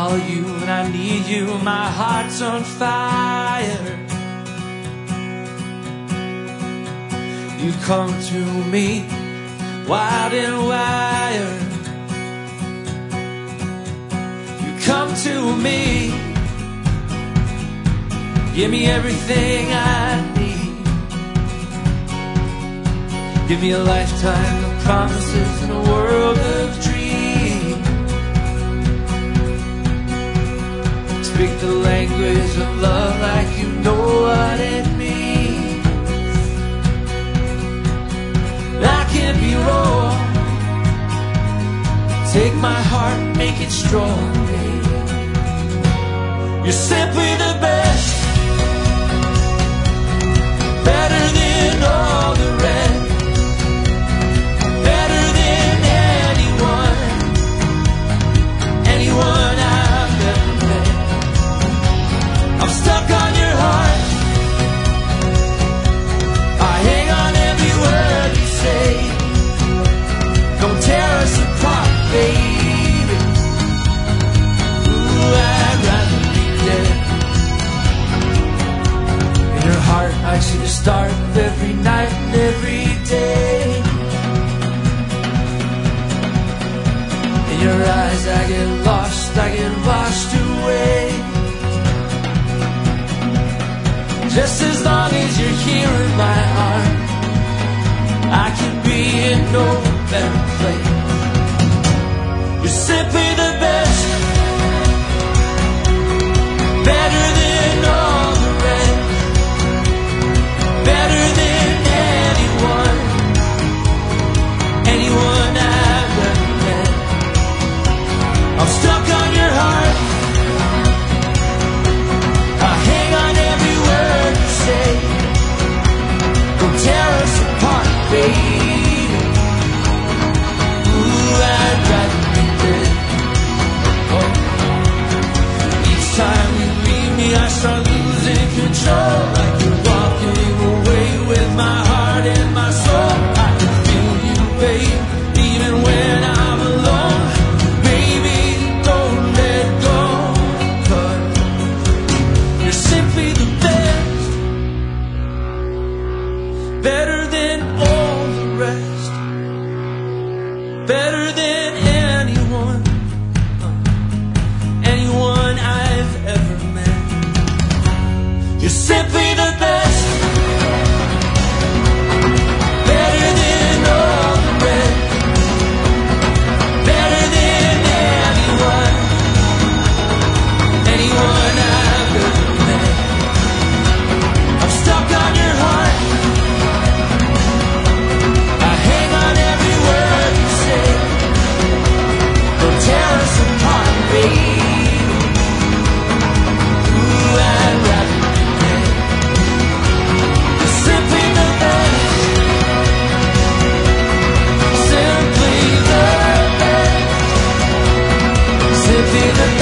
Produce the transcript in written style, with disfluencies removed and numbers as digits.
call you when I need you, my heart's on fire. You come to me wild and wired. You come to me, give me everything I need. Give me a lifetime of promises and a world of dreams. Speak the language of love like you know what it means. I can't be wrong. Take my heart, make it strong, baby. You're simply the best, better than all the rest, better than anyone I've ever met. I'm stuck on your heart, I hang on every word you say. Don't tear us apart, baby. Ooh, I'd rather be dead. In your heart I see the start of every night and every day. In your eyes I get lost, I get washed away. Just as long as you're here in my heart, I can be in no better place. You're simply the best, better than all the rest, better than anyone I've ever met. I'm stuck on your heart, I hang on every word you say. Don't tear us apart, baby. Ooh, I'd rather be dead. Oh. Each time you leave me I start losing control, like you're walking away with my heart and my soul. I can feel you, babe, even when I'm alone. Baby, don't let go, 'cause you're simply the best, better than all the rest, better than anyone I've ever met. You're simply the best, better than all the rest, better than anyone I've ever met. I'm stuck on your heart, I hang on every word you say. Don't tear us apart, baby. Ooh, I'd rather be dead. You're simply the best, simply the best, simply the